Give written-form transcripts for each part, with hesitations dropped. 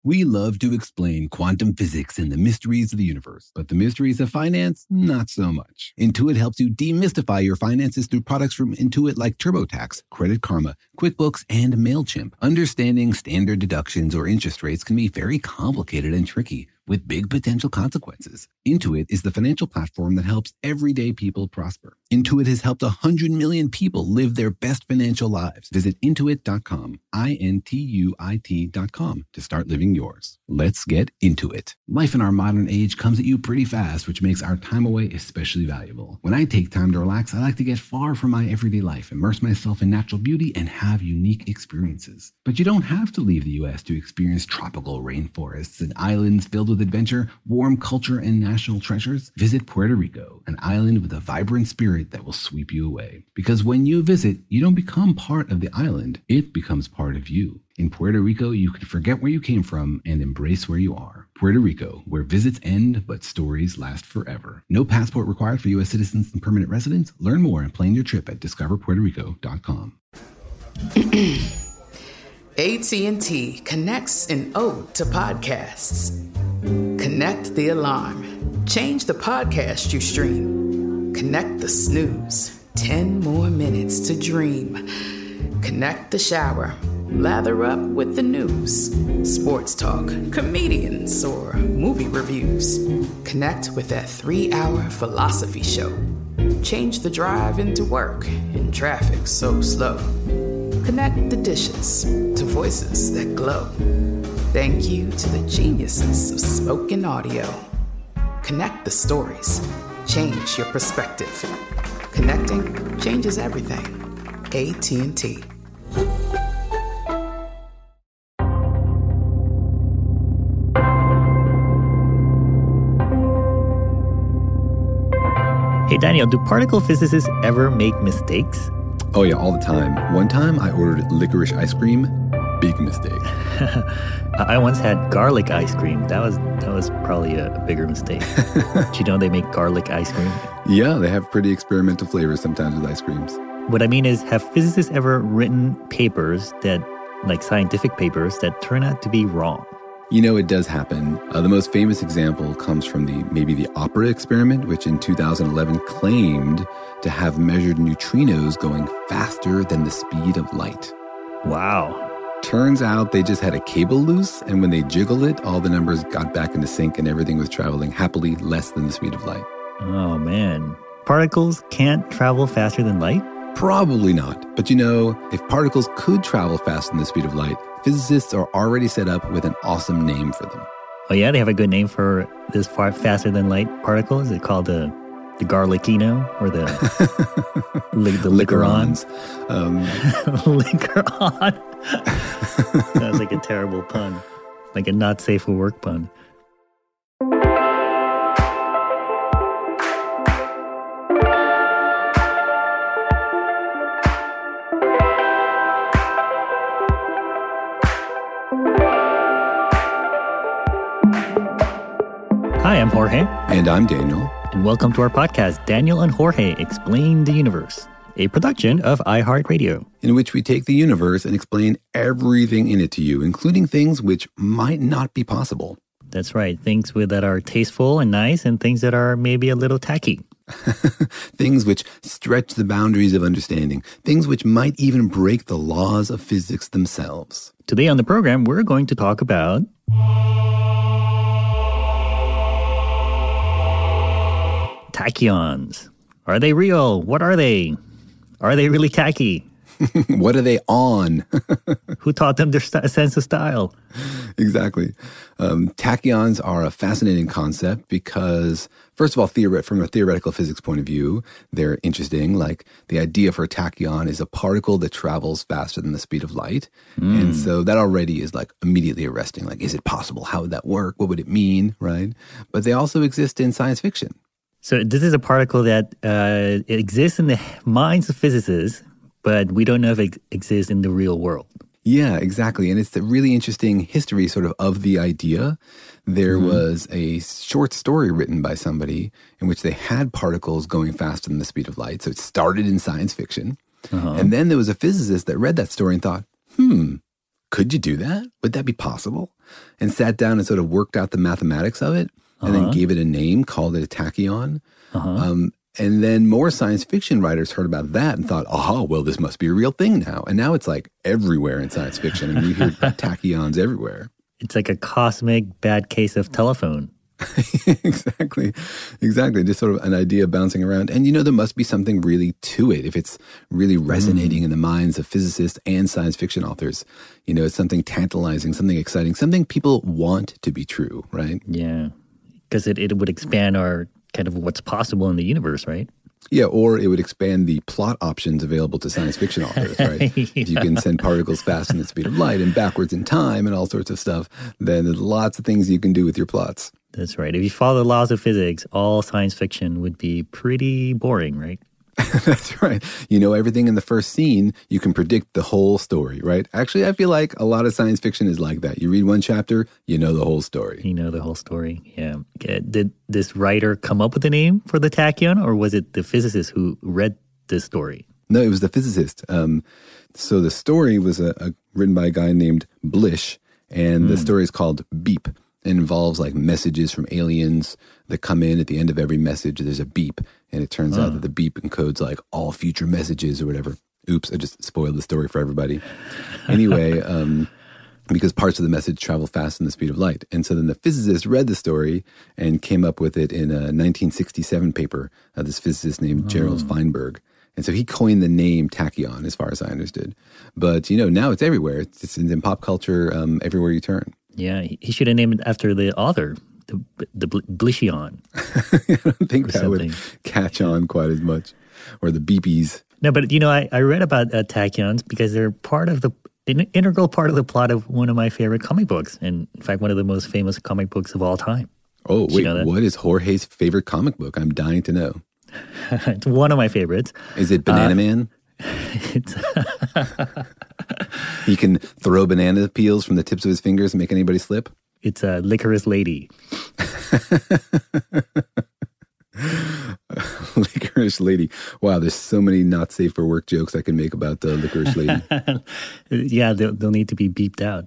We love to explain quantum physics and the mysteries of the universe, but the mysteries of finance, not so much. Intuit helps you demystify your finances through products from Intuit like TurboTax, Credit Karma, QuickBooks, and MailChimp. Understanding standard deductions or interest rates can be very complicated and tricky, with big potential consequences. Intuit is the financial platform that helps everyday people prosper. Intuit has helped 100 million people live their best financial lives. Visit Intuit.com, Intuit.com, to start living yours. Let's get into it. Life in our modern age comes at you pretty fast, which makes our time away especially valuable. When I take time to relax, I like to get far from my everyday life, immerse myself in natural beauty, and have unique experiences. But you don't have to leave the U.S. to experience tropical rainforests and islands filled with adventure, warm culture, and national treasures. Visit Puerto Rico, an island with a vibrant spirit that will sweep you away. Because when you visit, you don't become part of the island, it becomes part of you. In Puerto Rico, you can forget where you came from and embrace where you are. Puerto Rico, where visits end, but stories last forever. No passport required for U.S. citizens and permanent residents. Learn more and plan your trip at discoverpuertorico.com. AT&T connects an ode to podcasts. Connect the alarm. Change the podcast you stream. Connect the snooze. 10 more minutes to dream. Connect the shower. Lather up with the news. Sports talk, comedians, or movie reviews. Connect with that 3-hour philosophy show. Change the drive into work in traffic so slow. Connect the dishes to voices that glow. Thank you to the geniuses of spoken audio. Connect the stories. Change your perspective. Connecting changes everything. AT&T. Hey Daniel, do particle physicists ever make mistakes? Oh yeah, all the time. One time I ordered licorice ice cream. Big mistake. I once had garlic ice cream. That was probably a bigger mistake. Did you know they make garlic ice cream? Yeah, they have pretty experimental flavors sometimes with ice creams. What I mean is, have physicists ever written papers like scientific papers, that turn out to be wrong? You know, it does happen. The most famous example comes from the Opera experiment, which in 2011 claimed to have measured neutrinos going faster than the speed of light. Wow. Turns out they just had a cable loose, and when they jiggled it, all the numbers got back into sync and everything was traveling happily less than the speed of light. Oh, man. Particles can't travel faster than light? Probably not. But you know, if particles could travel faster than the speed of light, physicists are already set up with an awesome name for them. Oh yeah, they have a good name for this far faster than light particle? Is it called the garlicino or the liquorons? Liquoron. Sounds like a terrible pun, like a not safe for work pun. Hi, I'm Jorge. And I'm Daniel. And welcome to our podcast, Daniel and Jorge Explain the Universe, a production of iHeartRadio, in which we take the universe and explain everything in it to you, including things which might not be possible. That's right. Things that are tasteful and nice, and things that are maybe a little tacky. Things which stretch the boundaries of understanding. Things which might even break the laws of physics themselves. Today on the program, we're going to talk about tachyons. Are they real? What are they? Are they really tacky? What are they on? Who taught them their sense of style? Exactly. Tachyons are a fascinating concept because, first of all, from a theoretical physics point of view, they're interesting. Like, the idea for a tachyon is a particle that travels faster than the speed of light. And so that already is like immediately arresting. Like, is it possible? How would that work? What would it mean? Right? But they also exist in science fiction. So this is a particle that it exists in the minds of physicists, but we don't know if it exists in the real world. Yeah, exactly. And it's a really interesting history of the idea. There was a short story written by somebody in which they had particles going faster than the speed of light. So it started in science fiction. And then there was a physicist that read that story and thought, could you do that? Would that be possible? And sat down and sort of worked out the mathematics of it and then gave it a name, called it a tachyon. And then more science fiction writers heard about that and thought, oh, well, this must be a real thing now. And now it's like everywhere in science fiction. I mean, you hear about tachyons everywhere. It's like a cosmic bad case of telephone. Exactly. Just sort of an idea bouncing around. And, there must be something really to it if it's really resonating in the minds of physicists and science fiction authors. It's something tantalizing, something exciting, something people want to be true, right? Yeah, because it would expand our kind of what's possible in the universe, right? Yeah, or it would expand the plot options available to science fiction authors, right? If you can send particles faster than the speed of light and backwards in time and all sorts of stuff, then there's lots of things you can do with your plots. That's right. If you follow the laws of physics, all science fiction would be pretty boring, right? That's right. You know everything in the first scene. You can predict the whole story, right? Actually, I feel like a lot of science fiction is like that. You read one chapter, you know the whole story. You know the whole story, yeah. Did this writer come up with a name for the tachyon, or was it the physicist who read this story? No, it was the physicist. So the story was written by a guy named Blish, and the story is called Beep. It involves like messages from aliens that come in at the end of every message. There's a beep, and it turns out that the beep encodes like all future messages or whatever. Oops, I just spoiled the story for everybody. Anyway, because parts of the message travel faster than the speed of light. And so then the physicist read the story and came up with it in a 1967 paper, this physicist named Gerald Feinberg. And so he coined the name tachyon, as far as I understood. But, now it's everywhere. It's in pop culture everywhere you turn. Yeah, he should have named it after the author, the Blishion. I don't think that would catch on quite as much. Or the beepies. No, but, I read about tachyons because they're an integral part of the plot of one of my favorite comic books. And, in fact, one of the most famous comic books of all time. Oh, wait, what is Jorge's favorite comic book? I'm dying to know. It's one of my favorites. Is it Banana Man? It's He can throw banana peels from the tips of his fingers and make anybody slip? It's a Licorice Lady. Licorice Lady. Wow, there's so many not safe for work jokes I can make about the Licorice Lady. Yeah, they'll need to be beeped out.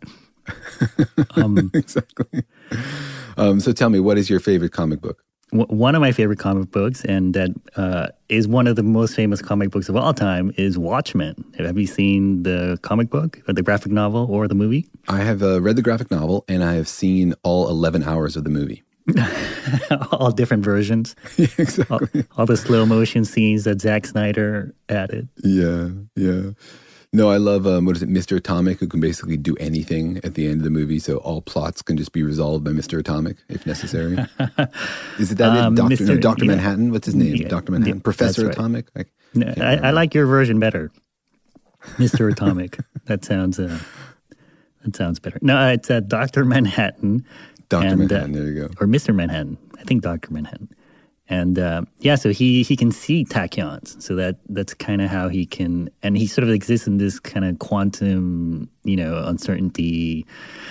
Exactly. So tell me, what is your favorite comic book? One of my favorite comic books, and that is one of the most famous comic books of all time, is Watchmen. Have you seen the comic book, or the graphic novel, or the movie? I have read the graphic novel, and I have seen all 11 hours of the movie. All different versions. Yeah, exactly. All the slow motion scenes that Zack Snyder added. Yeah. No, I love, Mr. Atomic, who can basically do anything at the end of the movie, so all plots can just be resolved by Mr. Atomic, if necessary. Is it that Dr. Manhattan? What's his name? Yeah, Dr. Manhattan? Professor right. Atomic? I like your version better. Mr. Atomic. That sounds better. No, it's Dr. Manhattan. Dr. Manhattan, there you go. Or Mr. Manhattan. I think Dr. Manhattan. And so he can see tachyons. So that's kind of how he can, and he sort of exists in this kind of quantum, uncertainty,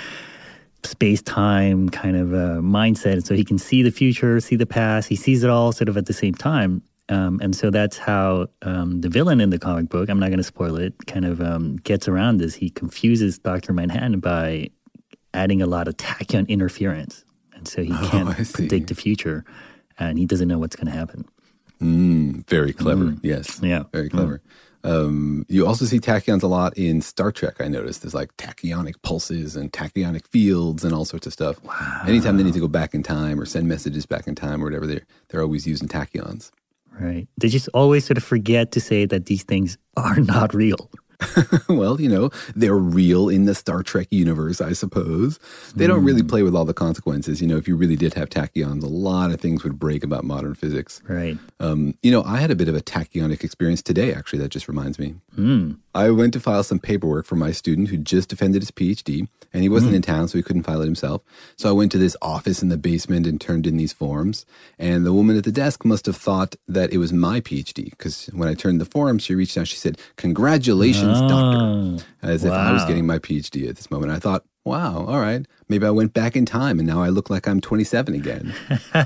space-time kind of mindset. So he can see the future, see the past. He sees it all sort of at the same time. And so that's how the villain in the comic book, I'm not going to spoil it, kind of gets around this. He confuses Dr. Manhattan by adding a lot of tachyon interference. And so he can't predict the future. And he doesn't know what's going to happen. Very clever. Yes. Yeah. Very clever. You also see tachyons a lot in Star Trek, I noticed. There's like tachyonic pulses and tachyonic fields and all sorts of stuff. Wow. Anytime they need to go back in time or send messages back in time or whatever, they're always using tachyons. Right. They just always sort of forget to say that these things are not real. Well, they're real in the Star Trek universe, I suppose. They don't really play with all the consequences. If you really did have tachyons, a lot of things would break about modern physics. Right. I had a bit of a tachyonic experience today, actually. That just reminds me. I went to file some paperwork for my student who just defended his PhD, and he wasn't in town, so he couldn't file it himself. So I went to this office in the basement and turned in these forms, and the woman at the desk must have thought that it was my PhD, because when I turned the form, she reached out, she said, "Congratulations, doctor," as if I was getting my PhD at this moment. I thought, wow, all right, maybe I went back in time, and now I look like I'm 27 again.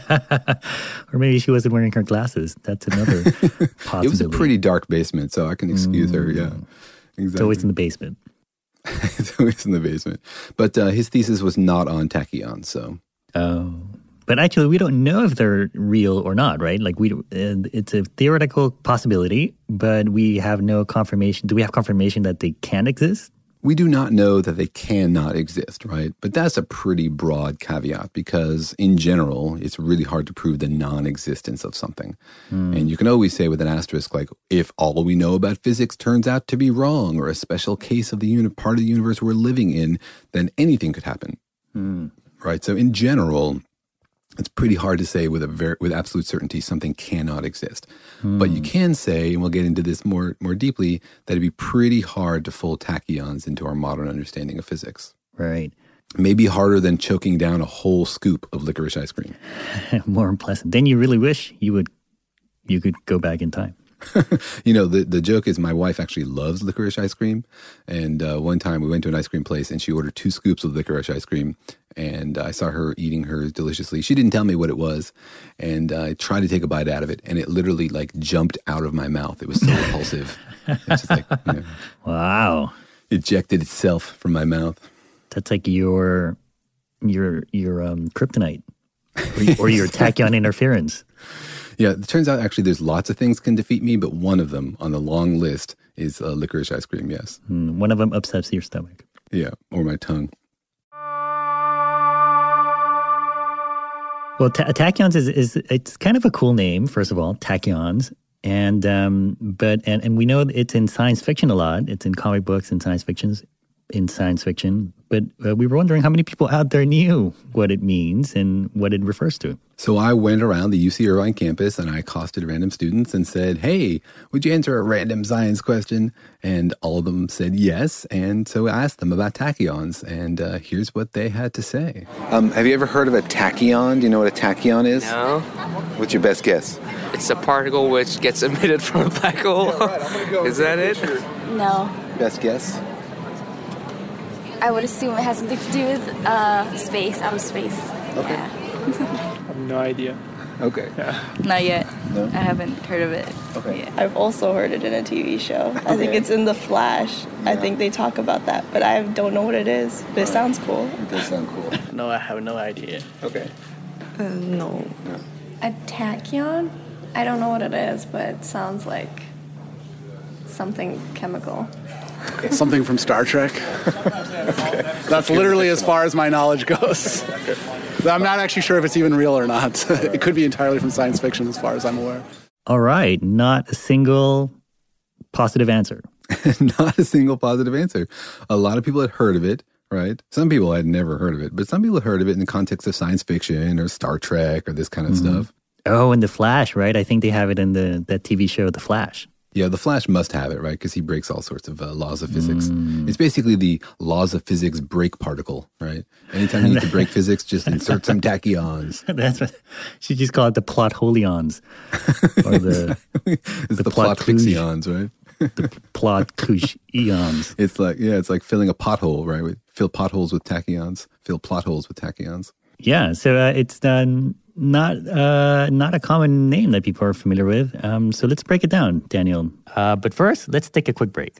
Or maybe she wasn't wearing her glasses. That's another possibility. It was a pretty dark basement, so I can excuse her, yeah. Exactly. It's always in the basement. It's always in the basement. But his thesis was not on tachyons, so. Oh. But actually, we don't know if they're real or not, right? Like, it's a theoretical possibility, but we have no confirmation. Do we have confirmation that they can exist? We do not know that they cannot exist, right? But that's a pretty broad caveat because in general, it's really hard to prove the non-existence of something. And you can always say with an asterisk, like, if all we know about physics turns out to be wrong or a special case of the part of the universe we're living in, then anything could happen, right? So in general, it's pretty hard to say with absolute certainty something cannot exist. But you can say, and we'll get into this more deeply, that it'd be pretty hard to fold tachyons into our modern understanding of physics. Right. Maybe harder than choking down a whole scoop of licorice ice cream. More unpleasant. Then you really wish you could go back in time. You know, the joke is my wife actually loves licorice ice cream. And one time we went to an ice cream place and she ordered 2 scoops of licorice ice cream. And I saw her eating hers deliciously. She didn't tell me what it was. And I tried to take a bite out of it. And it literally like jumped out of my mouth. It was so repulsive. It's just like, Wow. Ejected itself from my mouth. That's like your kryptonite or your tachyon interference. Yeah, it turns out actually there's lots of things can defeat me, but one of them on the long list is licorice ice cream, yes. One of them upsets your stomach. Yeah, or my tongue. Well, tachyons it's kind of a cool name, first of all, tachyons. And we know it's in science fiction a lot. It's in comic books and science fiction. But we were wondering how many people out there knew what it means and what it refers to. So I went around the UC Irvine campus and I accosted random students and said, hey, would you answer a random science question? And all of them said yes. And so I asked them about tachyons. And here's what they had to say. Have you ever heard of a tachyon? Do you know what a tachyon is? No. What's your best guess? It's a particle which gets emitted from a black hole. Is that it? No. Best guess? I would assume it has something to do with space, outer space. Okay. Yeah. I have no idea. Okay. Not yet. No? I haven't heard of it. Okay. Yeah. I've also heard it in a TV show. I think it's in The Flash. Yeah. I think they talk about that, but I don't know what it is. But it sounds cool. It does sound cool. No, I have no idea. Okay. No. A tachyon? I don't know what it is, but it sounds like something chemical. Something from Star Trek. That's literally as far as my knowledge goes. I'm not actually sure if it's even real or not. It could be entirely from science fiction as far as I'm aware. All right. Not a single positive answer. Not a single positive answer. A lot of people had heard of it, right? Some people had never heard of it, but some people had heard of it in the context of science fiction or Star Trek or this kind of stuff. Oh, and The Flash, right? I think they have it in that TV show, The Flash. Yeah, the Flash must have it, right? Because he breaks all sorts of laws of physics. It's basically the laws of physics break particle, right? Anytime you need to break physics, just insert some tachyons. That's what she just called it, the plot holions. Or It's the plot fixions, right? The plot couche eons. It's like filling a pothole, right? Fill potholes with tachyons. Fill plot holes with tachyons. Yeah, so it's not a common name that people are familiar with. So let's break it down, Daniel. But first, let's take a quick break.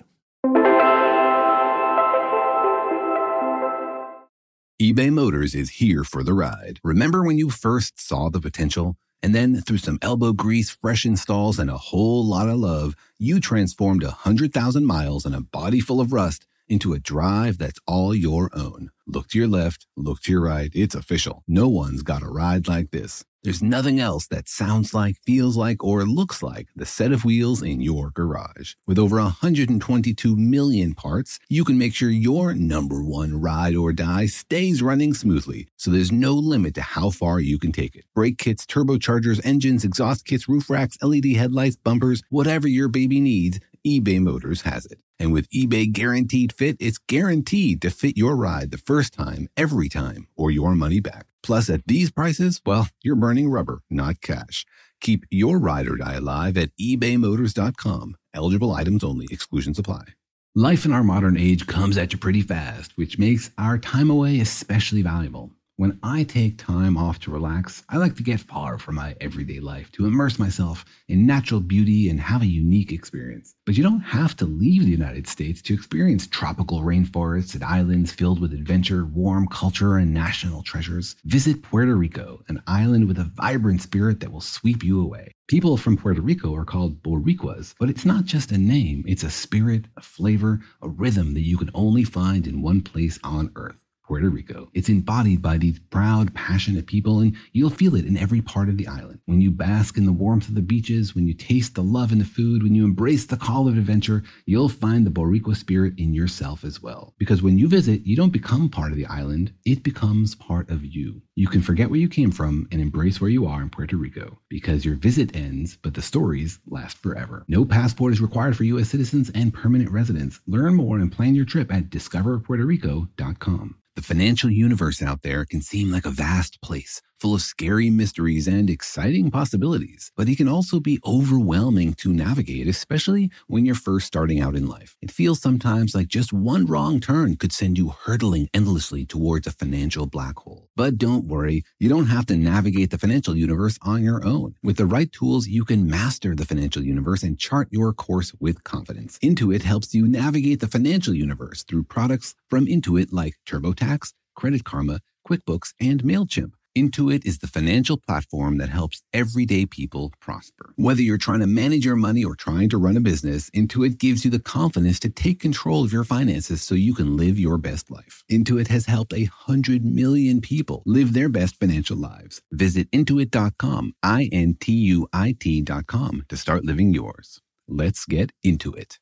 eBay Motors is here for the ride. Remember when you first saw the potential? And then through some elbow grease, fresh installs, and a whole lot of love, you transformed 100,000 miles and a body full of rust into a drive that's all your own. Look to your left, look to your right. It's official. No one's got a ride like this. There's nothing else that sounds like, feels like, or looks like the set of wheels in your garage. With over 122 million parts, you can make sure your number one ride or die stays running smoothly, so there's no limit to how far you can take it. Brake kits, turbochargers, engines, exhaust kits, roof racks, LED headlights, bumpers, whatever your baby needs, eBay Motors has it. And with eBay Guaranteed Fit, it's guaranteed to fit your ride the first time, every time, or your money back. Plus, at these prices, well, you're burning rubber, not cash. Keep your ride or die alive at ebaymotors.com. Eligible items only. Exclusions apply. Life in our modern age comes at you pretty fast, which makes our time away especially valuable. When I take time off to relax, I like to get far from my everyday life to immerse myself in natural beauty and have a unique experience. But you don't have to leave the United States to experience tropical rainforests and islands filled with adventure, warm culture, and national treasures. Visit Puerto Rico, an island with a vibrant spirit that will sweep you away. People from Puerto Rico are called Boricuas, but it's not just a name, it's a spirit, a flavor, a rhythm that you can only find in one place on Earth. Puerto Rico. It's embodied by these proud, passionate people, and you'll feel it in every part of the island. When you bask in the warmth of the beaches, when you taste the love in the food, when you embrace the call of adventure, you'll find the Boricua spirit in yourself as well. Because when you visit, you don't become part of the island, it becomes part of you. You can forget where you came from and embrace where you are in Puerto Rico, because your visit ends, but the stories last forever. No passport is required for U.S. citizens and permanent residents. Learn more and plan your trip at discoverpuertorico.com. The financial universe out there can seem like a vast place, full of scary mysteries and exciting possibilities, but it can also be overwhelming to navigate, especially when you're first starting out in life. It feels sometimes like just one wrong turn could send you hurtling endlessly towards a financial black hole. But don't worry, you don't have to navigate the financial universe on your own. With the right tools, you can master the financial universe and chart your course with confidence. Intuit helps you navigate the financial universe through products from Intuit like TurboTax, Credit Karma, QuickBooks, and MailChimp. Intuit is the financial platform that helps everyday people prosper. Whether you're trying to manage your money or trying to run a business, Intuit gives you the confidence to take control of your finances so you can live your best life. Intuit has helped 100 million people live their best financial lives. Visit Intuit.com, Intuit.com, to start living yours. Let's get into it.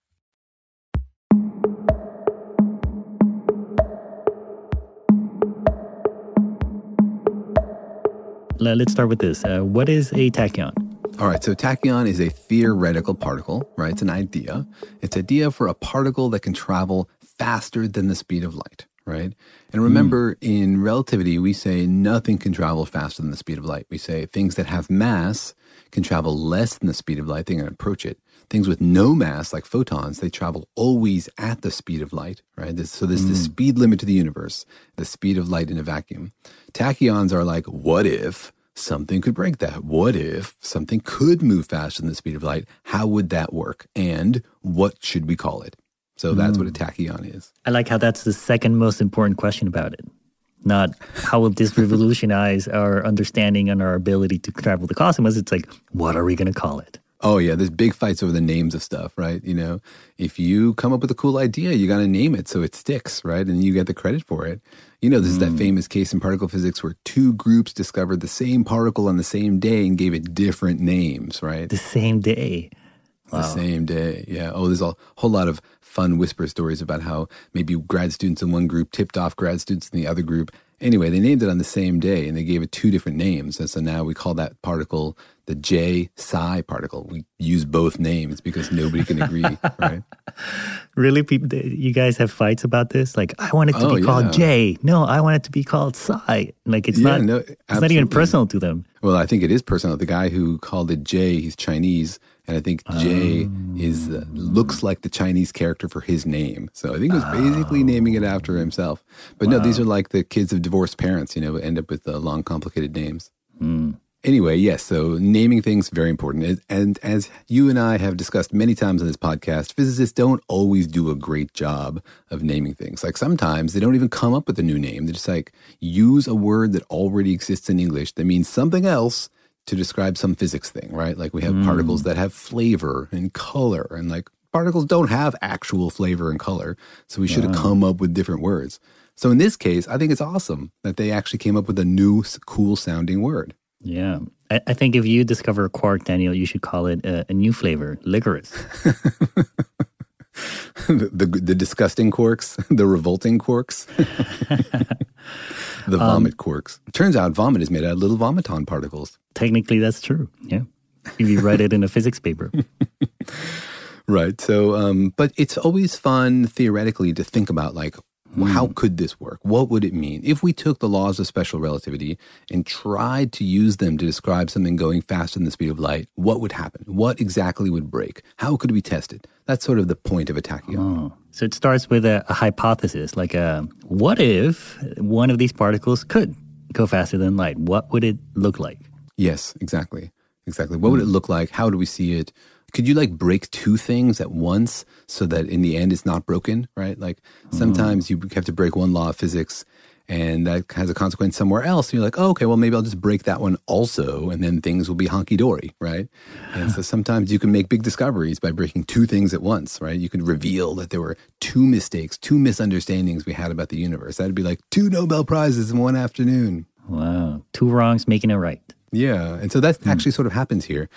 Let's start with this. What is a tachyon? All right, so tachyon is a theoretical particle, right? It's an idea. It's an idea for a particle that can travel faster than the speed of light, right? And remember, in relativity, we say nothing can travel faster than the speed of light. We say things that have mass can travel less than the speed of light. They can approach it. Things with no mass, like photons, they travel always at the speed of light, right? So there's the speed limit to the universe, the speed of light in a vacuum. Tachyons are like, what if something could break that? What if something could move faster than the speed of light? How would that work? And what should we call it? So that's what a tachyon is. I like how that's the second most important question about it. Not how will this revolutionize our understanding and our ability to travel the cosmos. It's like, what are we going to call it? Oh, yeah. There's big fights over the names of stuff, right? You know, if you come up with a cool idea, you got to name it so it sticks, right? And you get the credit for it. You know, this is that famous case in particle physics where two groups discovered the same particle on the same day and gave it different names, right? The same day. Wow. The same day, yeah. Oh, there's a whole lot of fun whisper stories about how maybe grad students in one group tipped off grad students in the other group. Anyway, they named it on the same day and they gave it two different names. And so now we call that particle the J psi particle. We use both names because nobody can agree, right? Really? People, you guys have fights about this? Like, I want it to be called J. No, I want it to be called psi. Like, it's not even personal to them. Well, I think it is personal. The guy who called it J, he's Chinese. And I think J is looks like the Chinese character for his name. So I think he was basically naming it after himself. But no, these are like the kids of divorced parents, you know, end up with long, complicated names. Anyway, yes, so naming things, very important. And as you and I have discussed many times on this podcast, physicists don't always do a great job of naming things. Like sometimes they don't even come up with a new name. They just like use a word that already exists in English that means something else to describe some physics thing, right? Like we have particles that have flavor and color, and like particles don't have actual flavor and color. So we should have come up with different words. So in this case, I think it's awesome that they actually came up with a new, cool sounding word. Yeah. I think if you discover a quark, Daniel, you should call it a new flavor, licorice. the disgusting quarks, the revolting quarks, the vomit quarks. Turns out vomit is made out of little vomiton particles. Technically, that's true. Yeah. If you write it in a physics paper. Right. So, but it's always fun theoretically to think about like, how could this work? What would it mean? If we took the laws of special relativity and tried to use them to describe something going faster than the speed of light, what would happen? What exactly would break? How could we test it? That's sort of the point of a tachyon. So it starts with a hypothesis, like what if one of these particles could go faster than light, what would it look like? Yes, exactly. Exactly. What would it look like? How do we see it? Could you like break two things at once so that in the end it's not broken, right? Like sometimes you have to break one law of physics and that has a consequence somewhere else. And you're like, oh, okay, well, maybe I'll just break that one also, and then things will be honky-dory, right? And so sometimes you can make big discoveries by breaking two things at once, right? You can reveal that there were two mistakes, two misunderstandings we had about the universe. That'd be like 2 Nobel Prizes in one afternoon. Wow. 2 wrongs making it right. Yeah, and so that actually sort of happens here.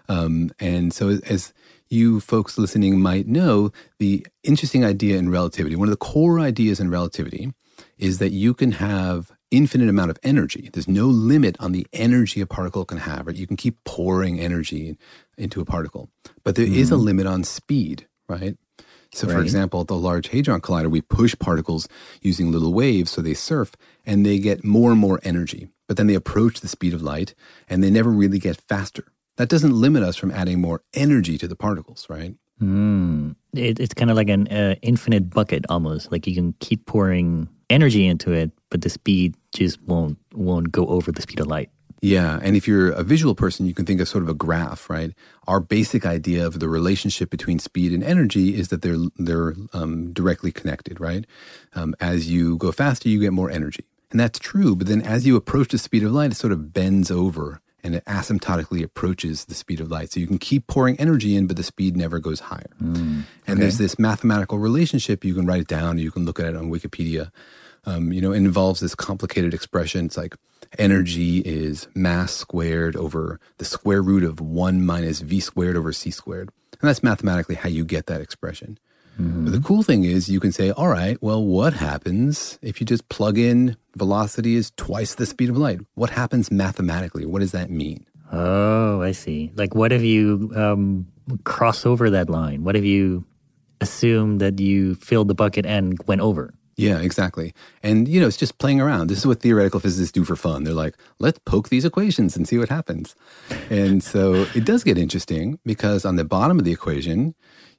And so as you folks listening might know, the interesting idea in relativity, one of the core ideas in relativity is that you can have infinite amount of energy. There's no limit on the energy a particle can have, right? You can keep pouring energy into a particle. But there is a limit on speed, right? So for example, at the Large Hadron Collider, we push particles using little waves, so they surf, and they get more and more energy. But then they approach the speed of light, and they never really get faster. That doesn't limit us from adding more energy to the particles, right? It's kind of like an infinite bucket almost. Like you can keep pouring energy into it, but the speed just won't go over the speed of light. Yeah, and if you're a visual person, you can think of sort of a graph, right? Our basic idea of the relationship between speed and energy is that they're directly connected, right? As you go faster, you get more energy. And that's true, but then as you approach the speed of light, it sort of bends over and it asymptotically approaches the speed of light. So you can keep pouring energy in, but the speed never goes higher. And there's this mathematical relationship. You can write it down, or you can look at it on Wikipedia. It involves this complicated expression. It's like energy is mass squared over the square root of 1 minus v squared over c squared. And that's mathematically how you get that expression. But the cool thing is you can say, all right, well, what happens if you just plug in velocity is twice the speed of light? What happens mathematically? What does that mean? Oh, I see. Like what if you cross over that line? What if you assume that you filled the bucket and went over? Yeah, exactly. And, it's just playing around. This is what theoretical physicists do for fun. They're like, let's poke these equations and see what happens. And so it does get interesting because on the bottom of the equation,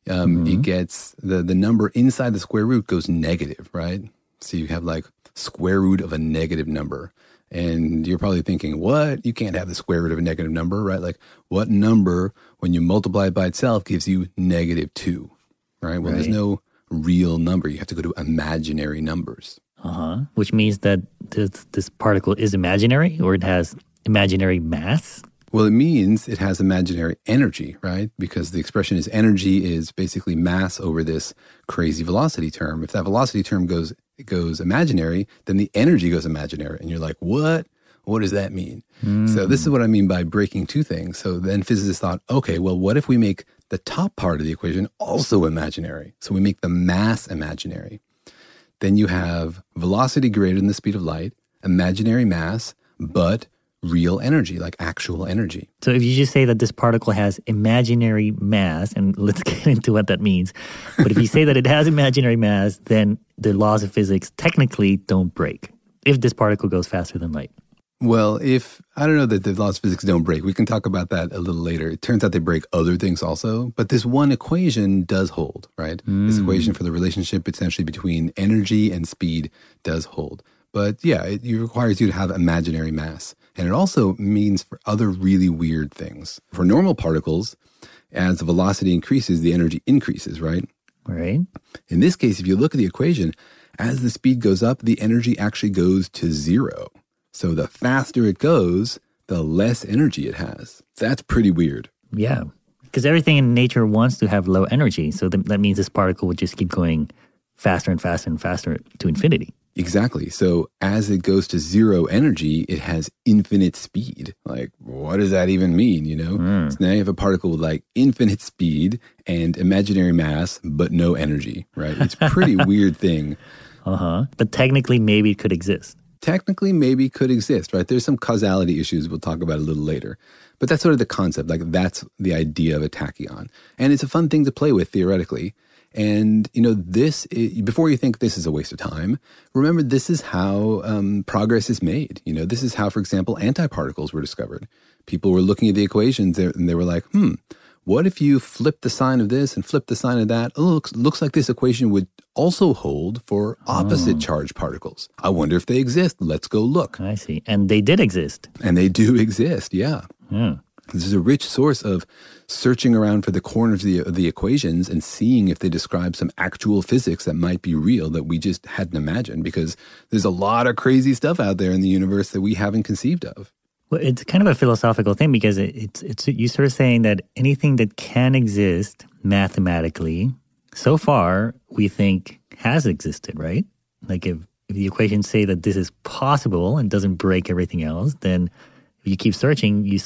it gets the number inside the square root goes negative, right? So you have like square root of a negative number. And you're probably thinking, what? You can't have the square root of a negative number, right? Like what number, when you multiply it by itself, gives you -2, right? Well, there's no real number. You have to go to imaginary numbers. Which means that this particle is imaginary, or it has imaginary mass? Well, it means it has imaginary energy, right? Because the expression is energy is basically mass over this crazy velocity term. If that velocity term goes imaginary, then the energy goes imaginary. And you're like, what? What does that mean? So this is what I mean by breaking two things. So then physicists thought, okay, well, what if we make the top part of the equation also imaginary? So we make the mass imaginary. Then you have velocity greater than the speed of light, imaginary mass, but real energy, like actual energy. So if you just say that this particle has imaginary mass, and let's get into what that means, but if you say that it has imaginary mass, then the laws of physics technically don't break if this particle goes faster than light. Well, I don't know that the laws of physics don't break. We can talk about that a little later. It turns out they break other things also, but this one equation does hold, right? This equation for the relationship essentially between energy and speed does hold. But yeah, it requires you to have imaginary mass. And it also means for other really weird things. For normal particles, as the velocity increases, the energy increases, right? Right. In this case, if you look at the equation, as the speed goes up, the energy actually goes to 0. So the faster it goes, the less energy it has. That's pretty weird. Yeah, because everything in nature wants to have low energy. So that means this particle would just keep going faster and faster and faster to infinity. Exactly. So as it goes to 0 energy, it has infinite speed. Like, what does that even mean, So now you have a particle with like infinite speed and imaginary mass, but no energy, right? It's a pretty weird thing. But technically, maybe it could exist. Technically, maybe could exist, right? There's some causality issues we'll talk about a little later. But that's sort of the concept. Like, that's the idea of a tachyon. And it's a fun thing to play with theoretically. And, before you think this is a waste of time, remember this is how progress is made. This is how, for example, antiparticles were discovered. People were looking at the equations and they were like, what if you flip the sign of this and flip the sign of that? Oh, looks like this equation would also hold for opposite charged particles. I wonder if they exist. Let's go look. I see. And they did exist. And they do exist, yeah. Yeah. This is a rich source of searching around for the corners of the equations and seeing if they describe some actual physics that might be real that we just hadn't imagined, because there's a lot of crazy stuff out there in the universe that we haven't conceived of. Well, it's kind of a philosophical thing, because it's you sort of saying that anything that can exist mathematically, so far we think has existed, right? Like if the equations say that this is possible and doesn't break everything else, then if you keep searching, you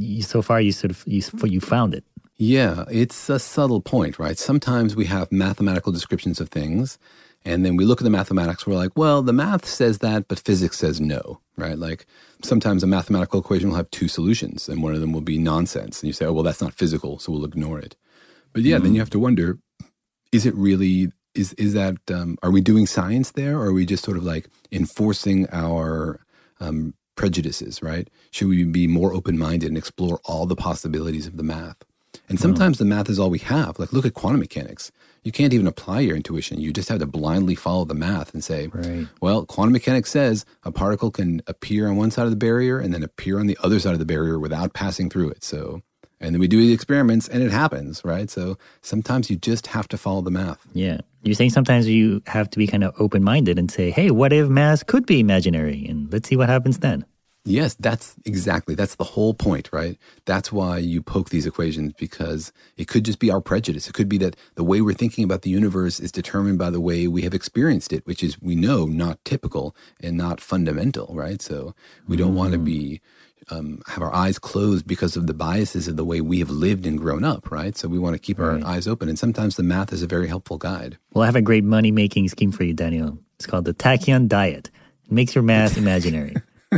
found it. Yeah, it's a subtle point, right? Sometimes we have mathematical descriptions of things, and then we look at the mathematics, we're like, well, the math says that, but physics says no, right? Like sometimes a mathematical equation will have two solutions, and one of them will be nonsense. And you say, oh, well, that's not physical, so we'll ignore it. But yeah, then you have to wonder, is it really, is that, are we doing science there, or are we just sort of like enforcing our prejudices, right? Should we be more open-minded and explore all the possibilities of the math? And sometimes the math is all we have. Like, look at quantum mechanics. You can't even apply your intuition. You just have to blindly follow the math and say, well, quantum mechanics says a particle can appear on one side of the barrier and then appear on the other side of the barrier without passing through it. So, and then we do the experiments and it happens, right? So sometimes you just have to follow the math. Yeah. You're saying sometimes you have to be kind of open-minded and say, hey, what if math could be imaginary? And let's see what happens then. Yes, that's the whole point, right? That's why you poke these equations, because it could just be our prejudice. It could be that the way we're thinking about the universe is determined by the way we have experienced it, which is, we know, not typical and not fundamental, right? So we don't want to be, have our eyes closed because of the biases of the way we have lived and grown up, right? So we want to keep our eyes open. And sometimes the math is a very helpful guide. Well, I have a great money-making scheme for you, Daniel. It's called the Tachyon Diet. It makes your math imaginary.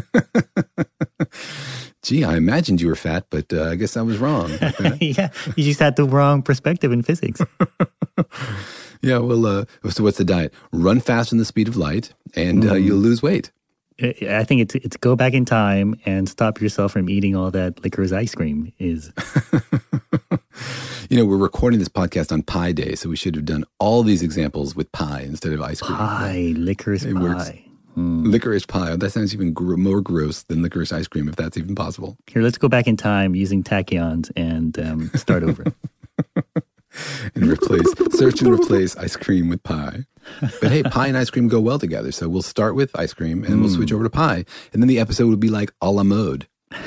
Gee, I imagined you were fat, but I guess I was wrong. Yeah, you just had the wrong perspective in physics. Yeah, well, so what's the diet? Run faster than the speed of light, and you'll lose weight. I think it's go back in time and stop yourself from eating all that licorice ice cream. Is we're recording this podcast on Pie Day, so we should have done all these examples with pie instead of ice cream. Pie, licorice pie. Works. Licorice pie. That sounds even more gross than licorice ice cream, if that's even possible. Here, let's go back in time using tachyons and start over. And search and replace ice cream with pie. But hey, pie and ice cream go well together. So we'll start with ice cream and we'll switch over to pie. And then the episode would be like a la mode.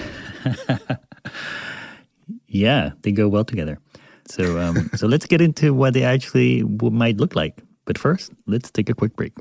Yeah, they go well together. So so let's get into what they actually might look like. But first, let's take a quick break.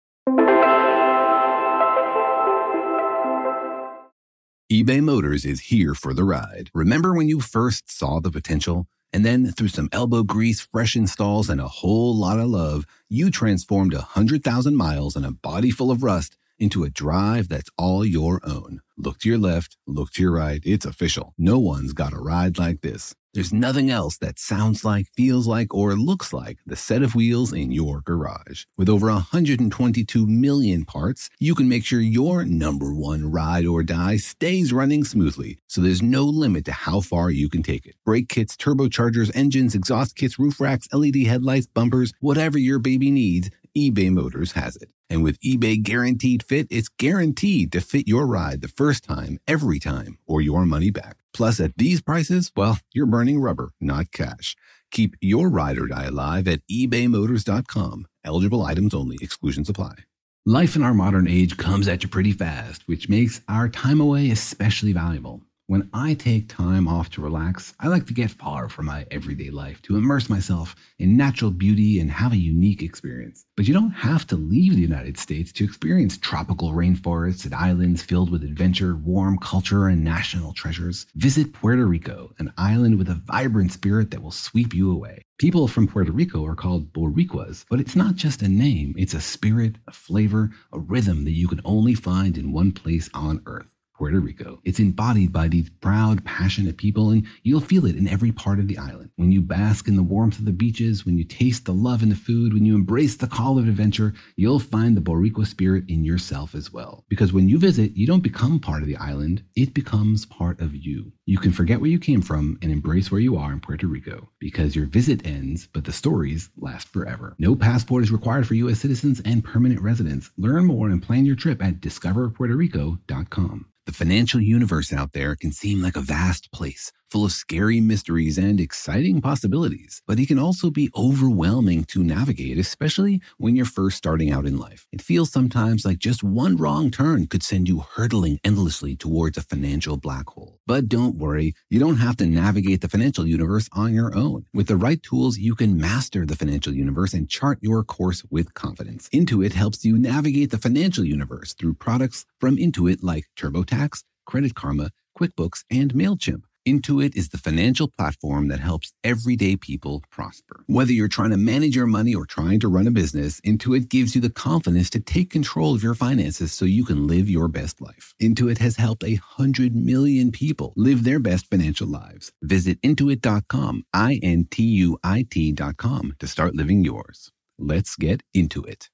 eBay Motors is here for the ride. Remember when you first saw the potential? And then through some elbow grease, fresh installs, and a whole lot of love, you transformed 100,000 miles and a body full of rust into a drive that's all your own. Look to your left, look to your right. It's official. No one's got a ride like this. There's nothing else that sounds like, feels like, or looks like the set of wheels in your garage. With over 122 million parts, you can make sure your number one ride or die stays running smoothly, so there's no limit to how far you can take it. Brake kits, turbochargers, engines, exhaust kits, roof racks, LED headlights, bumpers, whatever your baby needs, eBay Motors has it. And with eBay Guaranteed Fit, it's guaranteed to fit your ride the first time, every time, or your money back. Plus, at these prices, well, you're burning rubber, not cash. Keep your ride or die alive at ebaymotors.com. Eligible items only. Exclusions apply. Life in our modern age comes at you pretty fast, which makes our time away especially valuable. When I take time off to relax, I like to get far from my everyday life to immerse myself in natural beauty and have a unique experience. But you don't have to leave the United States to experience tropical rainforests and islands filled with adventure, warm culture, and national treasures. Visit Puerto Rico, an island with a vibrant spirit that will sweep you away. People from Puerto Rico are called Boricuas, but it's not just a name. It's a spirit, a flavor, a rhythm that you can only find in one place on Earth. Puerto Rico. It's embodied by these proud, passionate people, and you'll feel it in every part of the island. When you bask in the warmth of the beaches, when you taste the love in the food, when you embrace the call of adventure, you'll find the Boricua spirit in yourself as well. Because when you visit, you don't become part of the island, it becomes part of you. You can forget where you came from and embrace where you are in Puerto Rico, because your visit ends, but the stories last forever. No passport is required for U.S. citizens and permanent residents. Learn more and plan your trip at discoverpuertorico.com. The financial universe out there can seem like a vast place, full of scary mysteries and exciting possibilities, but it can also be overwhelming to navigate, especially when you're first starting out in life. It feels sometimes like just one wrong turn could send you hurtling endlessly towards a financial black hole. But don't worry, you don't have to navigate the financial universe on your own. With the right tools, you can master the financial universe and chart your course with confidence. Intuit helps you navigate the financial universe through products from Intuit like TurboTax, Credit Karma, QuickBooks, and MailChimp. Intuit is the financial platform that helps everyday people prosper. Whether you're trying to manage your money or trying to run a business, Intuit gives you the confidence to take control of your finances so you can live your best life. Intuit has helped 100 million people live their best financial lives. Visit Intuit.com, INTUIT.com to start living yours. Let's get into it.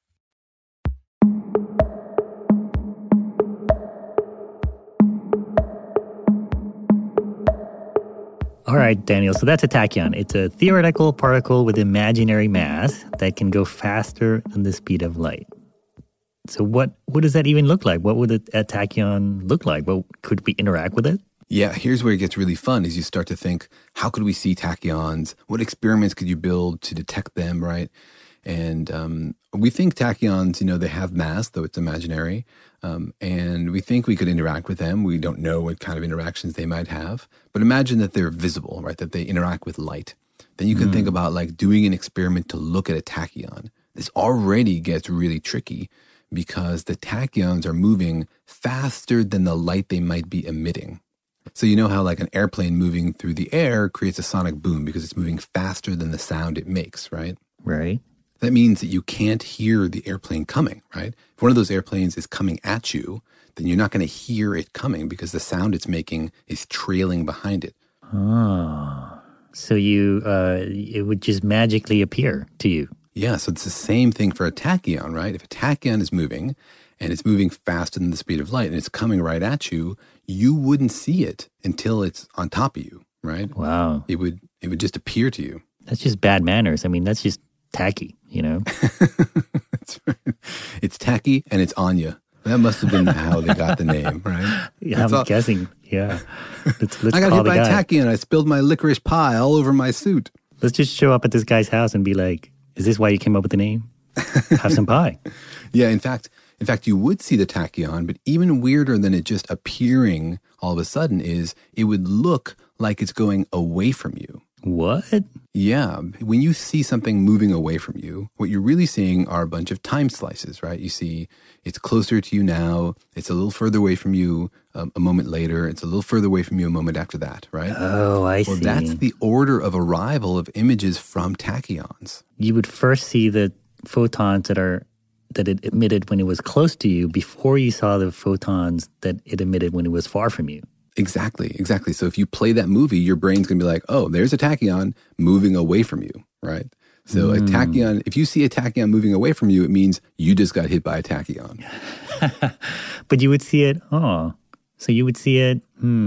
All right, Daniel, so that's a tachyon. It's a theoretical particle with imaginary mass that can go faster than the speed of light. So what does that even look like? What would a tachyon look like? Well, could we interact with it? Yeah, here's where it gets really fun is you start to think, how could we see tachyons? What experiments could you build to detect them, right? And we think tachyons, they have mass, though it's imaginary. And we think we could interact with them. We don't know what kind of interactions they might have. But imagine that they're visible, right? That they interact with light. Then you can think about like doing an experiment to look at a tachyon. This already gets really tricky because the tachyons are moving faster than the light they might be emitting. So you know how like an airplane moving through the air creates a sonic boom because it's moving faster than the sound it makes, right? Right. That means that you can't hear the airplane coming, right? If one of those airplanes is coming at you, then you're not going to hear it coming because the sound it's making is trailing behind it. Oh, so it would just magically appear to you. Yeah, so it's the same thing for a tachyon, right? If a tachyon is moving and it's moving faster than the speed of light and it's coming right at you, you wouldn't see it until it's on top of you, right? Wow. It would just appear to you. That's just bad manners. I mean, that's just tacky, That's right. It's tacky and it's Anya. That must have been how they got the name, right? Yeah, I'm guessing. Yeah. Let's I got hit by a tachyon. I spilled my licorice pie all over my suit. Let's just show up at this guy's house and be like, is this why you came up with the name? Have some pie. Yeah, in fact, you would see the tachyon, but even weirder than it just appearing all of a sudden is it would look like it's going away from you. What? Yeah. When you see something moving away from you, what you're really seeing are a bunch of time slices, right? You see it's closer to you now. It's a little further away from you a moment later. It's a little further away from you a moment after that, right? Oh, I see. Well, that's the order of arrival of images from tachyons. You would first see the photons that it emitted when it was close to you before you saw the photons that it emitted when it was far from you. Exactly. So if you play that movie, your brain's going to be like, oh, there's a tachyon moving away from you, right? So a tachyon, if you see a tachyon moving away from you, it means you just got hit by a tachyon. But you would see it, so you would see it,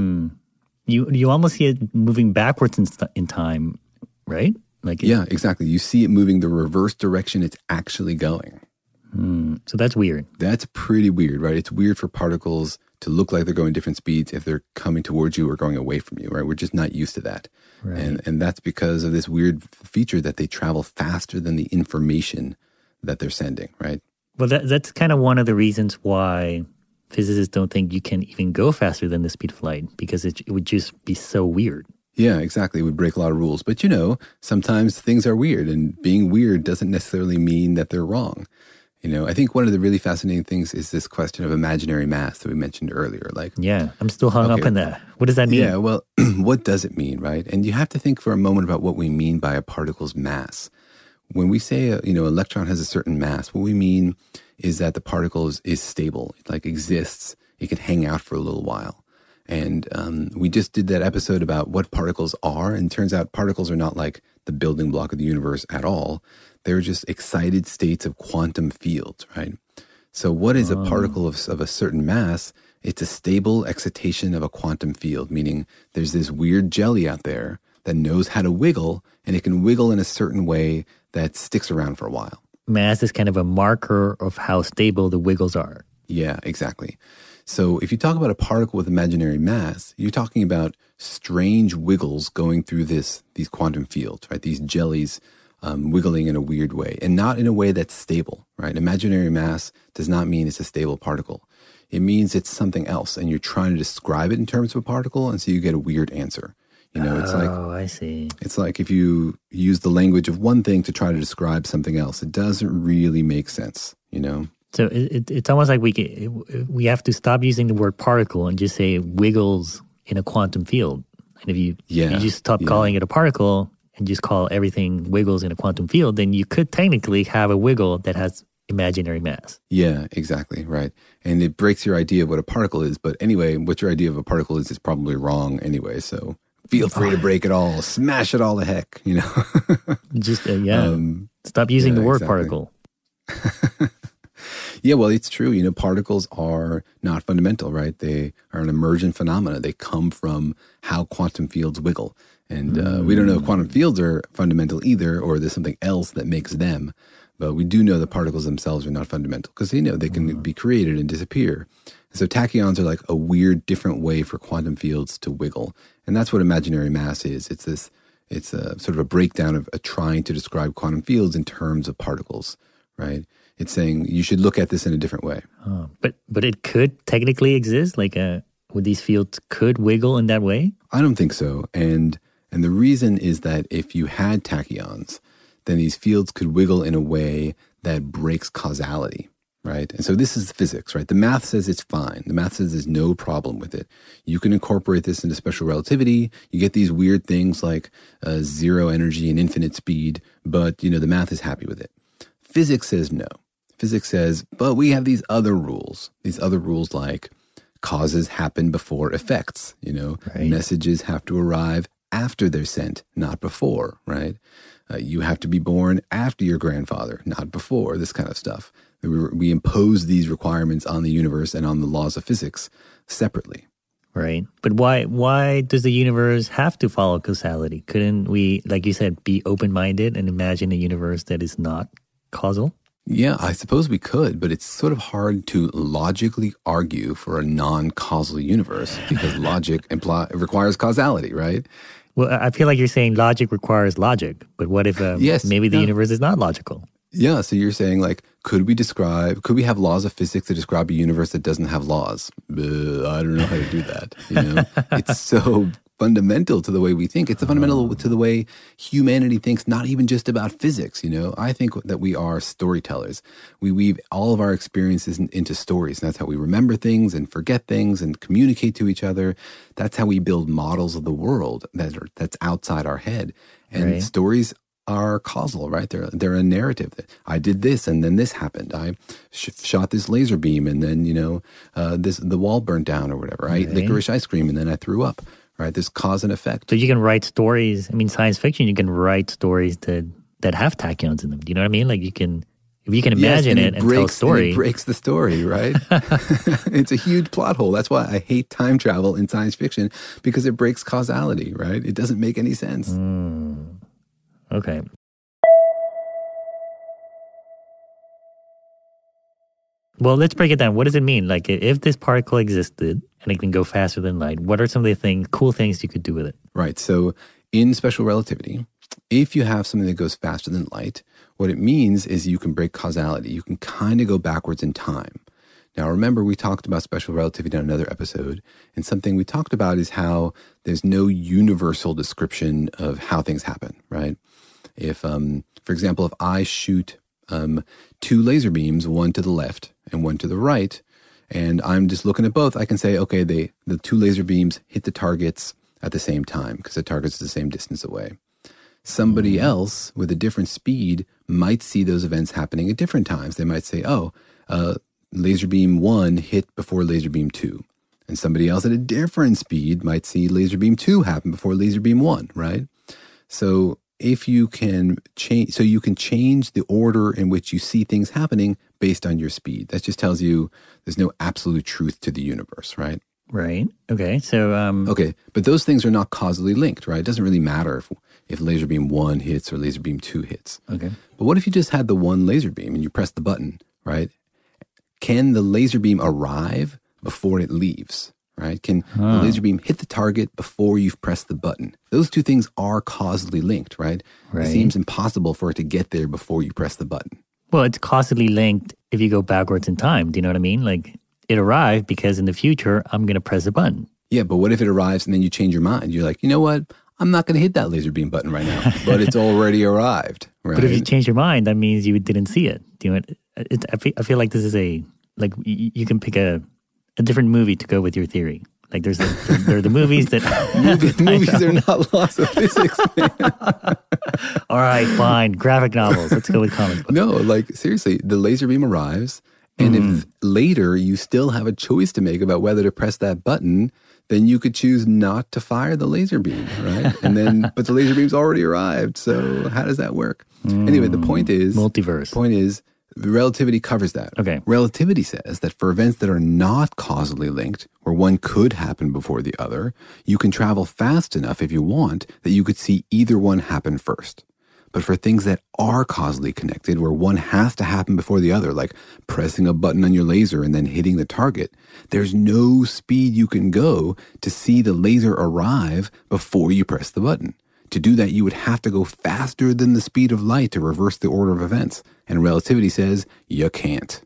you almost see it moving backwards in time, right? Yeah, exactly. You see it moving the reverse direction it's actually going. So that's weird. That's pretty weird, right? It's weird for particles to look like they're going different speeds if they're coming towards you or going away from you, right? We're just not used to that. Right. And that's because of this weird feature that they travel faster than the information that they're sending, right? Well, that's kind of one of the reasons why physicists don't think you can even go faster than the speed of light, because it would just be so weird. Yeah, exactly. It would break a lot of rules. But sometimes things are weird, and being weird doesn't necessarily mean that they're wrong. I think one of the really fascinating things is this question of imaginary mass that we mentioned earlier. Yeah, I'm still hung up in that. What does that mean? Yeah, well, what does it mean, right? And you have to think for a moment about what we mean by a particle's mass. When we say, an electron has a certain mass, what we mean is that the particle is stable, it exists It can hang out for a little while. And we just did that episode about what particles are, and it turns out particles are not like the building block of the universe at all. They're just excited states of quantum fields, right? So what is a particle of a certain mass? It's a stable excitation of a quantum field, meaning there's this weird jelly out there that knows how to wiggle, and it can wiggle in a certain way that sticks around for a while. Mass is kind of a marker of how stable the wiggles are. Yeah, exactly. So if you talk about a particle with imaginary mass, you're talking about strange wiggles going through these quantum fields, right? These jellies wiggling in a weird way, and not in a way that's stable, right? Imaginary mass does not mean it's a stable particle. It means it's something else, and you're trying to describe it in terms of a particle, and so you get a weird answer. You know, it's like, oh, I see. It's like if you use the language of one thing to try to describe something else, it doesn't really make sense, you know? So it's almost like we have to stop using the word particle and just say wiggles in a quantum field. And if you just stop calling it a particle and just call everything wiggles in a quantum field, then you could technically have a wiggle that has imaginary mass. Yeah, exactly, right. And it breaks your idea of what a particle is. But anyway, what your idea of a particle is probably wrong anyway. So feel free to break it all, smash it all to heck, you know. Just, stop using the word particle. Yeah, well, it's true. You know, particles are not fundamental, right? They are an emergent phenomena. They come from how quantum fields wiggle. And we don't know if quantum fields are fundamental either, or there's something else that makes them. But we do know that particles themselves are not fundamental because, you know, they can be created and disappear. So tachyons are like a weird, different way for quantum fields to wiggle. And that's what imaginary mass is. It's a sort of a breakdown of trying to describe quantum fields in terms of particles, right? It's saying you should look at this in a different way. Oh, but it could technically exist? Like would these fields could wiggle in that way? I don't think so. And the reason is that if you had tachyons, then these fields could wiggle in a way that breaks causality, right? And so this is physics, right? The math says it's fine. The math says there's no problem with it. You can incorporate this into special relativity. You get these weird things like zero energy and infinite speed, but, you know, the math is happy with it. Physics says no. Physics says, but we have these other rules like causes happen before effects, you know, right. Messages have to arrive after they're sent, not before, right? You have to be born after your grandfather, not before, this kind of stuff. We impose these requirements on the universe and on the laws of physics separately. Right. But why does the universe have to follow causality? Couldn't we, like you said, be open-minded and imagine a universe that is not causal? Yeah, I suppose we could, but it's sort of hard to logically argue for a non-causal universe because logic requires causality, right? Well, I feel like you're saying logic requires logic, but what if maybe the universe is not logical? Yeah, so you're saying like, could we have laws of physics to describe a universe that doesn't have laws? I don't know how to do that, you know? It's so fundamental to the way we think. It's fundamental to the way humanity thinks, not even just about physics, you know? I think that we are storytellers. We weave all of our experiences into stories, and that's how we remember things and forget things and communicate to each other. That's how we build models of the world that's outside our head. And stories are causal, right? They're a narrative. I did this and then this happened. I shot this laser beam and then, you know, the wall burnt down or whatever. I ate licorice ice cream and then I threw up, right? There's cause and effect. So you can write stories. I mean, science fiction, you can write stories that have tachyons in them. Do you know what I mean? Like if you can imagine it and tell a story. It breaks the story, right? It's a huge plot hole. That's why I hate time travel in science fiction, because it breaks causality, right? It doesn't make any sense. Okay. Well, let's break it down. What does it mean? Like, if this particle existed and it can go faster than light, what are some of the cool things you could do with it? Right. So in special relativity, if you have something that goes faster than light, what it means is you can break causality. You can kind of go backwards in time. Now, remember, we talked about special relativity in another episode, and something we talked about is how there's no universal description of how things happen, right? If, for example, if I shoot two laser beams, one to the left and one to the right, and I'm just looking at both, I can say, okay, the two laser beams hit the targets at the same time because the target's the same distance away. Somebody else with a different speed might see those events happening at different times. They might say, laser beam 1 hit before laser beam 2. And somebody else at a different speed might see laser beam 2 happen before laser beam 1, right? So if you can change, you can change the order in which you see things happening based on your speed. That just tells you there's no absolute truth to the universe, right? Right. Okay. So, okay. But those things are not causally linked, right? It doesn't really matter if laser beam 1 hits or laser beam 2 hits. Okay. But what if you just had the one laser beam and you press the button, right? Can the laser beam arrive before it leaves, right? Can the laser beam hit the target before you've pressed the button? Those two things are causally linked, right? It seems impossible for it to get there before you press the button. Well, it's causally linked if you go backwards in time. Do you know what I mean? Like, it arrived because in the future, I'm going to press a button. Yeah, but what if it arrives and then you change your mind? You're like, you know what? I'm not going to hit that laser beam button right now, but it's already arrived, right? But if you change your mind, that means you didn't see it. Do you know what? I feel like this is you can pick a different movie to go with your theory. Like there are the movies that... movies are not laws of physics, man. All right, fine. Graphic novels. Let's go with comic books. No, like seriously, the laser beam arrives, and if later you still have a choice to make about whether to press that button, then you could choose not to fire the laser beam, right? And then, but the laser beam's already arrived, so how does that work? Anyway, the point is... Multiverse. The point is, relativity covers that. Okay. Relativity says that for events that are not causally linked, where one could happen before the other, you can travel fast enough if you want that you could see either one happen first. But for things that are causally connected, where one has to happen before the other, like pressing a button on your laser and then hitting the target, there's no speed you can go to see the laser arrive before you press the button. To do that, you would have to go faster than the speed of light to reverse the order of events. And relativity says you can't.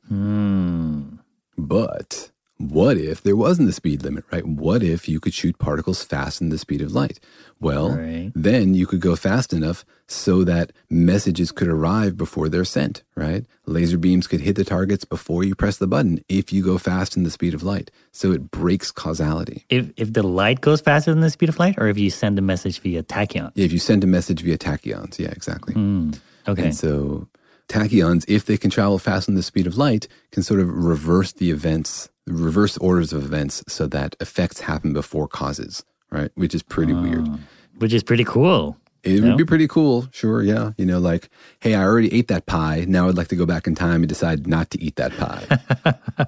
But what if there wasn't a speed limit, right? What if you could shoot particles faster than the speed of light? Well, then you could go fast enough so that messages could arrive before they're sent, right? Laser beams could hit the targets before you press the button if you go fast in the speed of light. So it breaks causality. If the light goes faster than the speed of light, or if you send a message via tachyons? Yeah, if you send a message via tachyons. Yeah, exactly. Okay. And so tachyons, if they can travel fast in the speed of light, can sort of reverse the events, reverse orders of events so that effects happen before causes, right? Which is pretty weird. Which is pretty cool. It would be pretty cool, sure, yeah. You know, like, hey, I already ate that pie. Now I'd like to go back in time and decide not to eat that pie.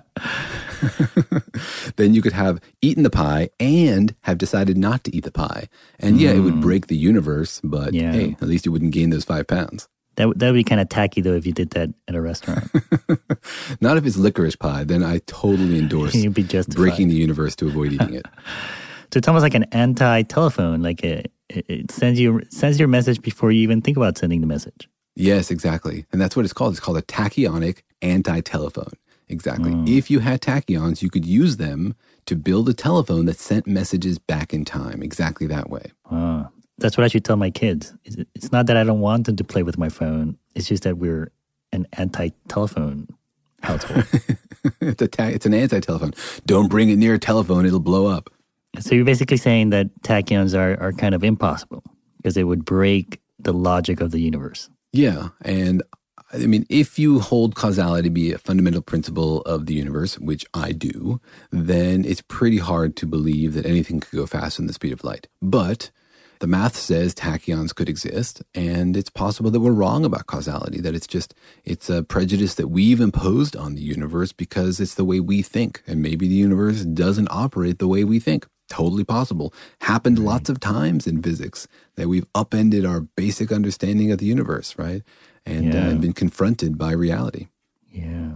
Then you could have eaten the pie and have decided not to eat the pie. And yeah, it would break the universe, but hey, at least you wouldn't gain those 5 pounds. That would be kind of tacky, though, if you did that at a restaurant. Not if it's licorice pie. Then I totally endorse You'd be justified. Breaking the universe to avoid eating it. So it's almost like an anti-telephone. Like it sends your message before you even think about sending the message. Yes, exactly. And that's what it's called. It's called a tachyonic anti-telephone. Exactly. If you had tachyons, you could use them to build a telephone that sent messages back in time. Exactly that way. That's what I should tell my kids. It's not that I don't want them to play with my phone. It's just that we're an anti-telephone household. It's an anti-telephone. Don't bring it near a telephone. It'll blow up. So you're basically saying that tachyons are kind of impossible because they would break the logic of the universe. Yeah. And I mean, if you hold causality to be a fundamental principle of the universe, which I do, then it's pretty hard to believe that anything could go faster than the speed of light. But the math says tachyons could exist, and it's possible that we're wrong about causality, that it's a prejudice that we've imposed on the universe because it's the way we think, and maybe the universe doesn't operate the way we think. Totally possible. Happened lots of times in physics that we've upended our basic understanding of the universe, right? And been confronted by reality. Yeah.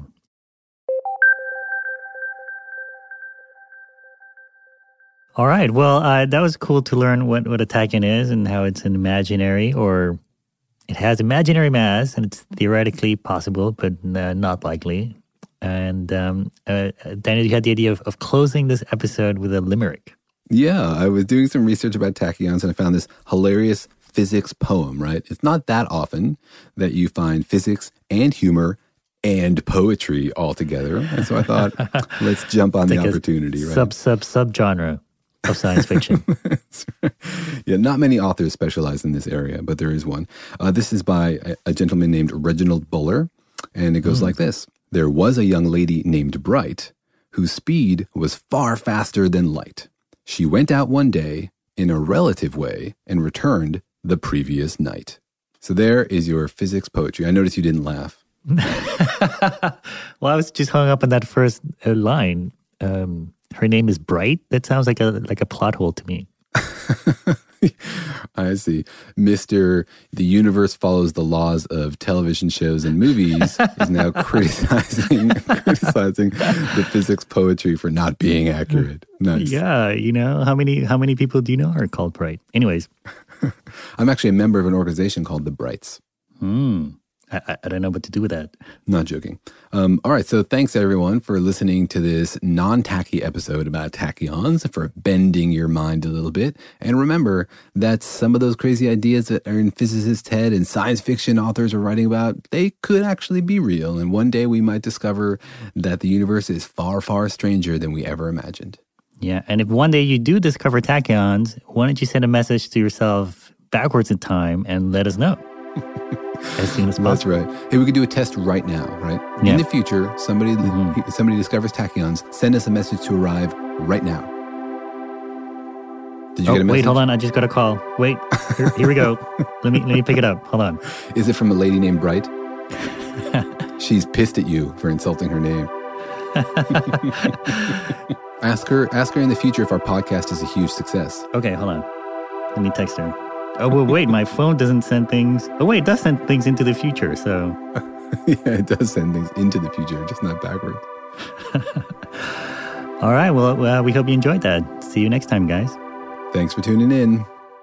All right. Well, that was cool to learn what a tachyon is and how it's an imaginary, or it has imaginary mass, and it's theoretically possible, but not likely. And Daniel, you had the idea of closing this episode with a limerick. Yeah, I was doing some research about tachyons, and I found this hilarious physics poem, right? It's not that often that you find physics and humor and poetry all together. And so I thought, let's jump on the opportunity, right? Subgenre of science fiction. Yeah, not many authors specialize in this area, but there is one. This is by a gentleman named Reginald Buller, and it goes like this. There was a young lady named Bright whose speed was far faster than light. She went out one day in a relative way and returned the previous night. So there is your physics poetry. I noticed you didn't laugh. Well, I was just hung up on that first line. Her name is Bright. That sounds like a plot hole to me. I see. Mr. The universe follows the laws of television shows and movies is now criticizing the physics poetry for not being accurate. Nice. Yeah, how many people do you know are called Bright? Anyways. I'm actually a member of an organization called the Brights. I don't know what to do with that. Not joking. All right, so thanks everyone for listening to this non-tacky episode about tachyons, for bending your mind a little bit. And remember that some of those crazy ideas that are in physicists' head and science fiction authors are writing about, they could actually be real. And one day we might discover that the universe is far, far stranger than we ever imagined. Yeah, and if one day you do discover tachyons, why don't you send a message to yourself backwards in time and let us know? As soon as possible. That's right. Hey, we could do a test right now, right? Yeah. In the future, somebody discovers tachyons, send us a message to arrive right now. Did you get a message? Wait, hold on. I just got a call. Wait, here we go. Let me pick it up. Hold on. Is it from a lady named Bright? She's pissed at you for insulting her name. Ask her in the future if our podcast is a huge success. Okay, hold on. Let me text her. Oh, well, wait, my phone doesn't send things. Oh, wait, it does send things into the future, so. Yeah, it does send things into the future, just not backward. All right, well, we hope you enjoyed that. See you next time, guys. Thanks for tuning in.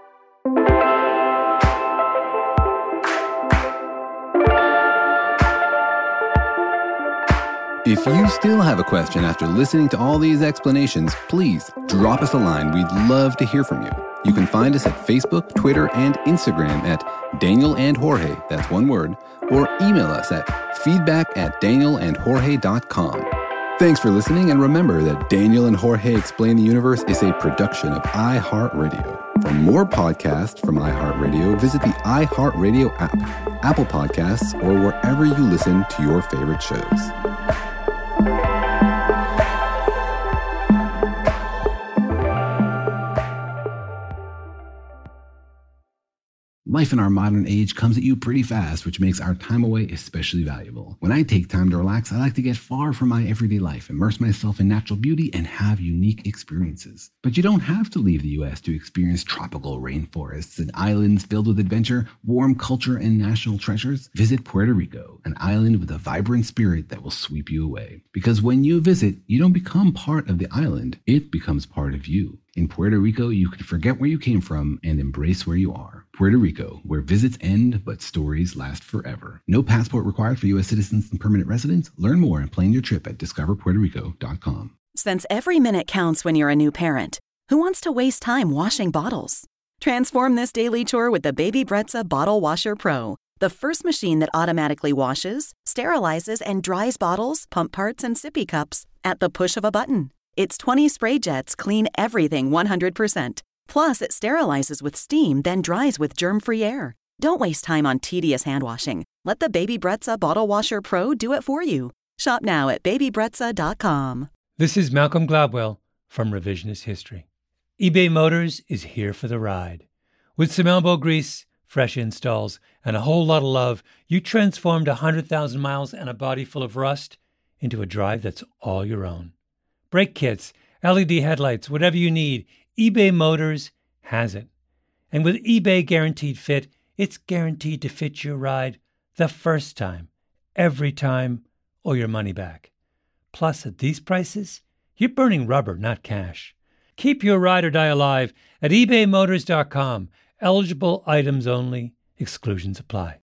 If you still have a question after listening to all these explanations, please drop us a line. We'd love to hear from you. You can find us at Facebook, Twitter, and Instagram at Daniel and Jorge, that's one word, or email us at feedback@danielandjorge.com. Thanks for listening, and remember that Daniel and Jorge Explain the Universe is a production of iHeartRadio. For more podcasts from iHeartRadio, visit the iHeartRadio app, Apple Podcasts, or wherever you listen to your favorite shows. Life in our modern age comes at you pretty fast, which makes our time away especially valuable. When I take time to relax, I like to get far from my everyday life, immerse myself in natural beauty, and have unique experiences. But you don't have to leave the U.S. to experience tropical rainforests and islands filled with adventure, warm culture, and national treasures. Visit Puerto Rico, an island with a vibrant spirit that will sweep you away. Because when you visit, you don't become part of the island, it becomes part of you. In Puerto Rico, you can forget where you came from and embrace where you are. Puerto Rico, where visits end, but stories last forever. No passport required for U.S. citizens and permanent residents. Learn more and plan your trip at discoverpuertorico.com. Since every minute counts when you're a new parent, who wants to waste time washing bottles? Transform this daily chore with the Baby Brezza Bottle Washer Pro, the first machine that automatically washes, sterilizes, and dries bottles, pump parts, and sippy cups at the push of a button. Its 20 spray jets clean everything 100%. Plus, it sterilizes with steam, then dries with germ-free air. Don't waste time on tedious hand washing. Let the Baby Brezza Bottle Washer Pro do it for you. Shop now at babybrezza.com. This is Malcolm Gladwell from Revisionist History. eBay Motors is here for the ride. With some elbow grease, fresh installs, and a whole lot of love, you transformed 100,000 miles and a body full of rust into a drive that's all your own. Brake kits, LED headlights, whatever you need, eBay Motors has it. And with eBay Guaranteed Fit, it's guaranteed to fit your ride the first time, every time, or your money back. Plus, at these prices, you're burning rubber, not cash. Keep your ride or die alive at ebaymotors.com. Eligible items only. Exclusions apply.